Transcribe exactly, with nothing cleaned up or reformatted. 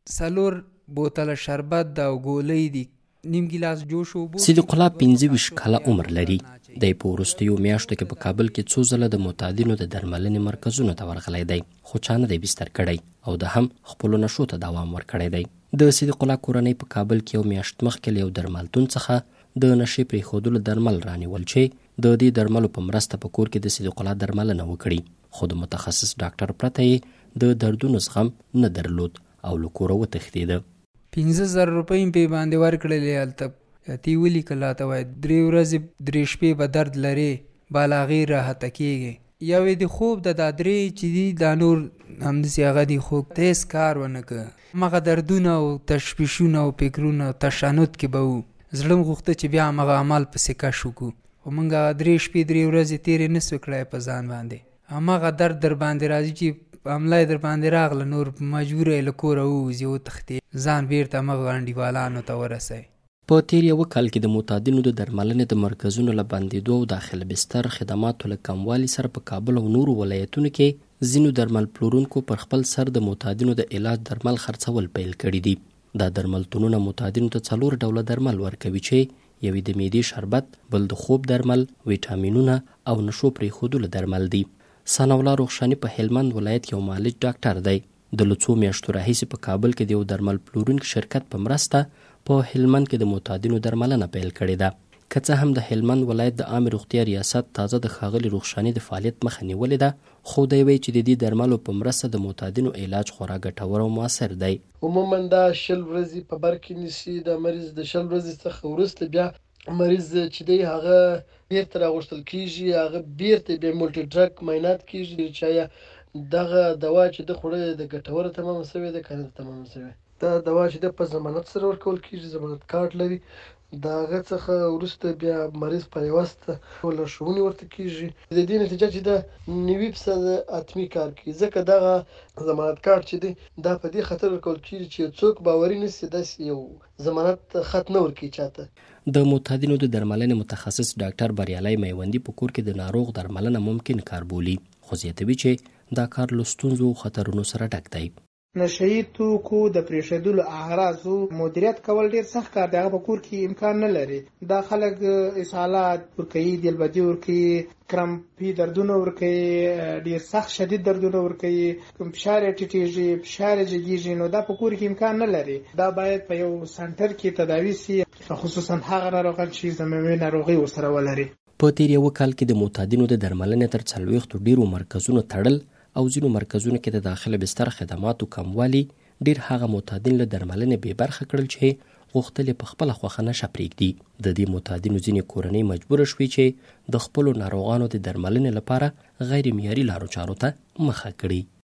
څلور بوتله شربت دا او ګولۍ دي، نیم ګیلاس جوش اوبه. صدیق الله پنځه ویشت کاله عمر لري. دی په وروستیو میاشتو کې په کابل کې څو ځله د معتادینو د درملنې مرکزونو ته ورغلی دی، خو چا نه دی بستر کړی او د هم خپلو نشو ته دوام ورکړی دی. د صدیق الله کورنۍ په کابل کې یو میاشت مخکې له یو درملتون څخه د نشې پرېښودلو درمل رانیول چې د دې درملو په مرسته په کور کې د صدیق الله درملنه وکړي، خو د متخصص ډاکټر پرته یې د دردونو زغم نه درلود او له کوره وتښتېده. پنځه زره روپۍ مې پې باندې ورکړلې. هلته تی ولیکل راته وایي درې ورځې درې شپې به درد لرې، بالا هغې راحته کېږي. یو یې د خوب د دا درې چې دي دا نور همداسې هغه دي، خو ته هېڅ کار ونه کړه. همغه دردونه او تشویشونه او فکرونه تشنج کې به وو. زړه م غوښته چې بیا همغه عمل پسې کش وکړو، خو موږ هغه درې شپې درې ورځې تېرې نه سوې کړی په ځان باندې. همغه درد در باندې راځي چې حمله یې در باندې راغله، نور مجبوره یې له کوره ووځي، وتښتې، ځان بیرته همغه انډیوالانو ته ورسوي. په تیر یو کال کې د معتادینو د درملنې د مرکزونو له بندېدو او داخل بستر خدماتو له کموالي سره په کابل او نورو ولایتونو کې ځینو درمل پلورونکو پر خپل سر د معتادینو د علاج درمل خرڅول پیل کړي دي. دا درملتونونه معتادینو ته څلور ډوله درمل ورکوي چې یوې د معدې شربت، بل د خوب درمل، ویټامینونه او نشو پرېښودلو درمل دي. ثنا الله رخشاني په هلمند ولایت یو معالج ډاکټر دی. د له څو میاشتو راهیسې په کابل کې د یو درمل پلورونکي شرکت په مرسته په هلمند کې د معتادینو درملنه پیل کړې ده. که څه هم د هلمند ولایت د عامې روغتیا ریاست تازه د ښاغلي رخشاني د فعالیت مخه نیولې ده، خو دی وایي چې د دې درملو په مرسته د معتادینو علاج خورا ګټور او مؤثر دی. عموما دا شل ورځې په بر کې نیسي. د مریض د شل ورځې څخه وروسته بیا مریض چې دی هغه بیرته راغوښتل کېږي، هغه بیرته بیا مولټي ډرګ معاینات کېږي چې آیا دغه دوا چې ده خوړلې ده ګټوره تمامه شوې ده که نه تمامه شوې. دا دوا چې ده په ضمانت سره ورکول کېږي، ضمانت کارت لري. د هغه څخه وروسته بیا مریض پیوسته لارښوونې ورته کېږي. د دې نتیجه چې ده نوي فیصده حتمي کار کوي، ځکه دغه ضمانت کارت چې دی دا په دې خاطر ورکول کېږي چې څوک باوري نه شي داسې یو ضمانت خط نه ورکوي چاته. د معتادینو د درملنې متخصص ډاکټر بریالی میوندي په کور کې د ناروغ درملنه ممکن کار بولي، خو زیاتوي چې دا کار له ستونزو او خطرونو سره ډک دی. نشهیي توکو د پرېښودلو اعراضو مدیریت کول ډېر سخت کار دی، هغه په کور کې امکان نه لري. دا خلک اسهالات ورکوي، دلبدي ورکوي، کرمپي دردونه ورکوي، ډېر سخت شدید دردونه ورکوي، فشار یې ټیټېږي، فشار یې جګېږي، نو دا په کور کې امکان نه لري. دا باید په یو سنټر کې تداوي سي، خصوصا هغه ناروغان چې زمومي ناروغي ورسره ولري. په تیر یو کال کې د معتادینو د درملنې تر څلوېښتو ډېرو مرکزونو تړل او ځینو مرکزونو کې د داخله بستر خدماتو کموالی ډېر هغه معتادین له درملنې بې برخه کړل چې غوښتل یې په خپله خوښه نشه پرېږدي. د دې معتادینو ځینې کورنۍ مجبوره شوې چې د خپلو ناروغانو د درملنې لپاره غیر معیاري لارو چارو ته مخه کړي.